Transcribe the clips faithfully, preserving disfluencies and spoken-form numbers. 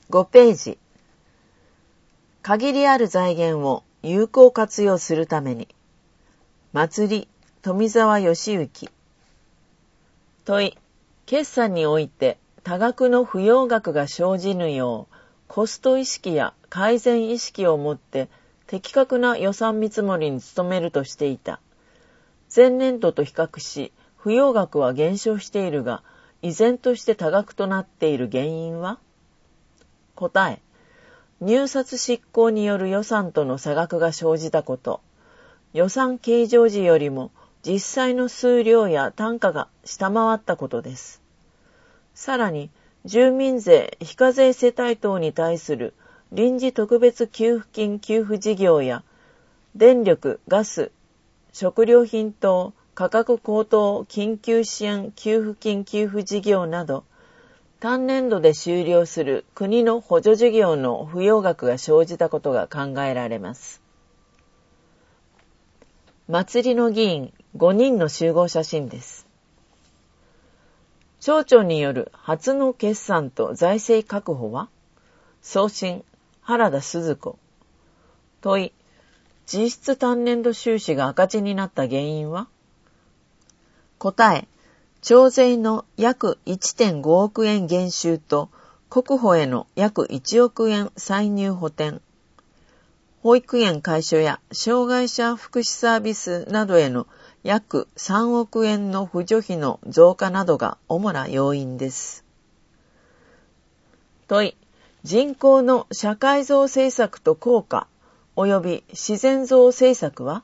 ごページ。限りある財源を有効活用するために。祭り、富澤義行。問い、決算において多額の不要額が生じぬよう、コスト意識や改善意識を持って的確な予算見積もりに努めるとしていた。前年度と比較し、不要額は減少しているが、依然として多額となっている原因は？答え、入札執行による予算との差額が生じたこと、予算計上時よりも実際の数量や単価が下回ったことです。さらに、住民税非課税世帯等に対する臨時特別給付金給付事業や、電力・ガス、食料品等価格高騰緊急支援給付金給付事業など、単年度で終了する国の補助事業の不要額が生じたことが考えられます。祭りの議員ごにんの集合写真です。省庁による初の決算と財政確保は？送信、原田鈴子。問い、実質単年度収支が赤字になった原因は？答え、徴税の約 いってんごおくえん減収と国保への約いちおくえん歳入補填、保育園開所や障害者福祉サービスなどへの約さんおくえんの扶助費の増加などが主な要因です。問い、人口の社会増政策と効果及び自然増政策は？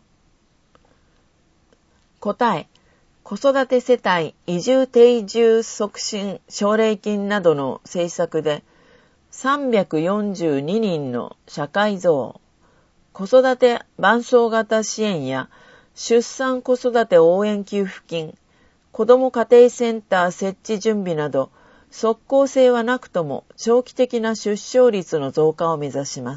答え、子育て世帯移住定住促進奨励金などの政策でさんびゃくよんじゅうににんの社会増、子育て伴走型支援や出産子育て応援給付金、子ども家庭センター設置準備など即効性はなくとも長期的な出生率の増加を目指します。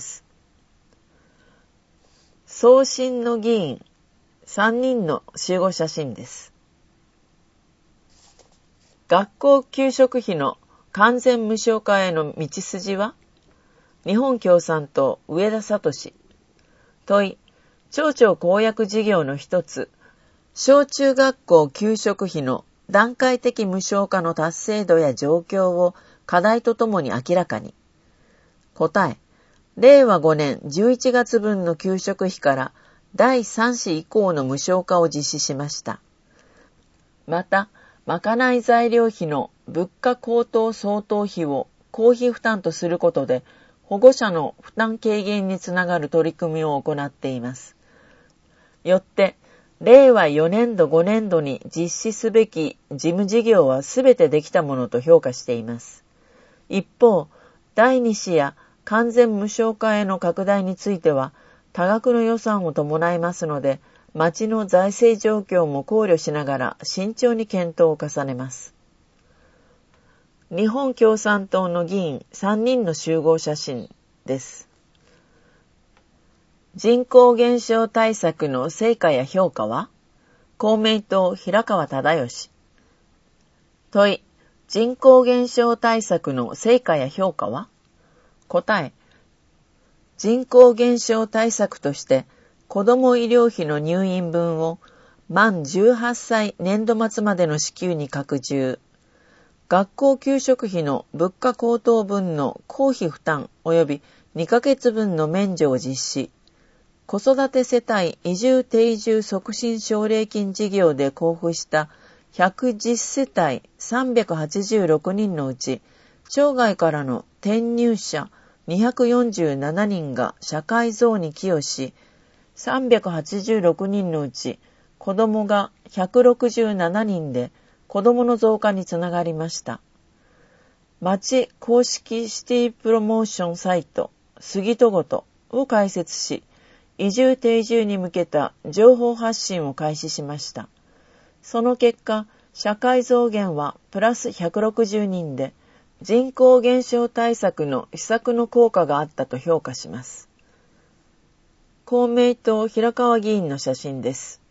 送信の議員さんにんの集合写真です。学校給食費の完全無償化への道筋は？日本共産党上田聡。問い、町長公約事業の一つ、小中学校給食費の段階的無償化の達成度や状況を課題とともに明らかに。答え、れいわごねんじゅういちがつぶんの給食費からだいさん子以降の無償化を実施しました。また、まかない材料費の物価高騰相当費を公費負担とすることで保護者の負担軽減につながる取り組みを行っています。よって、れいわよねんどごねんどに実施すべき事務事業はすべてできたものと評価しています。一方、だいに子や完全無償化への拡大については多額の予算を伴いますので、町の財政状況も考慮しながら慎重に検討を重ねます。日本共産党の議員さんにんの集合写真です。人口減少対策の成果や評価は？公明党平川忠義。問い、人口減少対策の成果や評価は？答え、人口減少対策として子ども医療費の入院分を満じゅうはっさい年度末までの支給に拡充、学校給食費の物価高騰分の公費負担及びにかげつぶんの免除を実施、子育て世帯移住定住促進奨励金事業で交付したひゃくじゅっせたいさんびゃくはちじゅうろくにんのうち、町外からの転入者にひゃくよんじゅうななにんが社会増に寄与し、さんびゃくはちじゅうろくにんのうち子どもがひゃくろくじゅうななにんで子どもの増加につながりました。町公式シティプロモーションサイト杉戸ごとを開設し、移住定住に向けた情報発信を開始しました。その結果、社会増減はプラスひゃくろくじゅうにんで、人口減少対策の施策の効果があったと評価します。公明党平川議員の写真です。